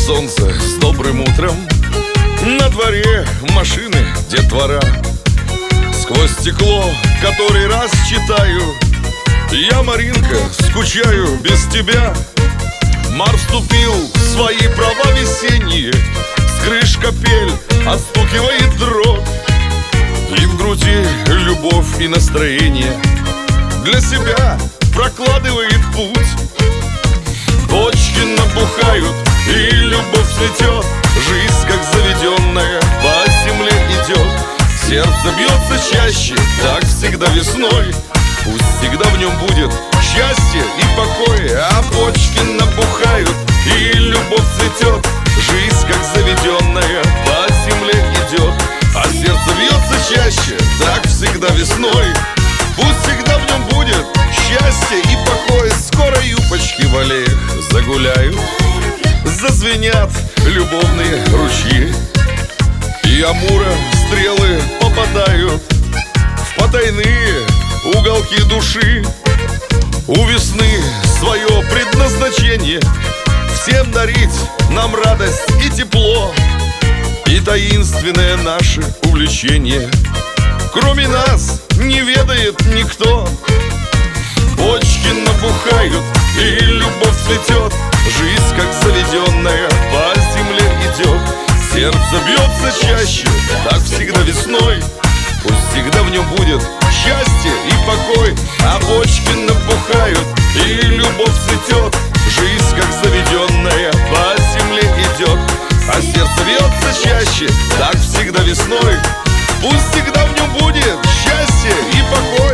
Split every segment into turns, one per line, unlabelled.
солнце с добрым утром. На дворе машины, детвора. Сквозь стекло который раз читаю: я, Маринка, скучаю без тебя. Мар вступил в свои права весенние, с крыш капель отстукивает дробь, и в груди любовь и настроение для себя прокладывает путь. Почки набухают и любовь цветет, жизнь как заведенная по земле идет. Сердце бьется чаще, так всегда весной, пусть всегда в нем будет счастье и покой. А почки набухают и любовь цветет, жизнь как заведенная по земле идет. А сердце бьется чаще, так всегда весной, пусть всегда в нем будет счастье и покой. Скоро юбочки в аллеях загуляют, зазвенят любовные ручьи, и Амура стрелы попадают в потайные уголки души. У весны свое предназначение — всем дарить нам радость и тепло, и таинственное наше увлечение кроме нас не ведает никто. Почки набухают и любовь цветет, жизнь как заведенная по земле идет. Сердце бьется чаще, так всегда весной, пусть всегда в нем будет счастье и покой. А почки набухают и любовь цветет, жизнь как заведенная по земле идет. А сердце бьется чаще, так всегда весной, пусть всегда в нем будет счастье и покой.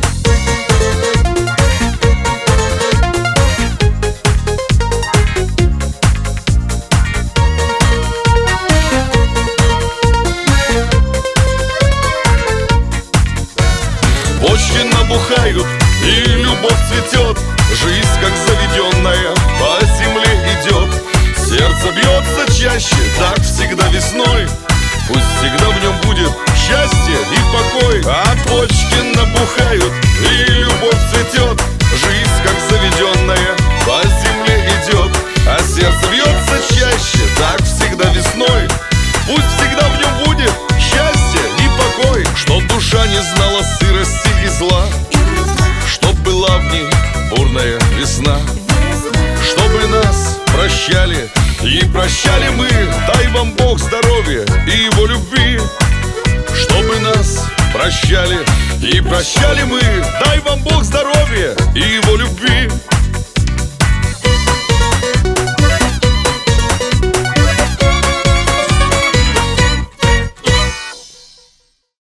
Почки набухают и любовь цветет, жизнь как заведенная по земле идет. Сердце бьется чаще, так всегда весной, пусть всегда в нем будет счастье и покой. А почки набухают и любовь цветет, жизнь как заведенная по земле идет. А сердце бьется чаще, так всегда весной, пусть всегда в нем будет счастье и покой. Чтоб душа не знала сырости и зла, чтоб была в ней бурная весна, чтобы нас прощали и прощали мы. Дай вам Бог здоровья и его любви. Чтобы нас прощали и прощали мы. Дай вам Бог здоровья и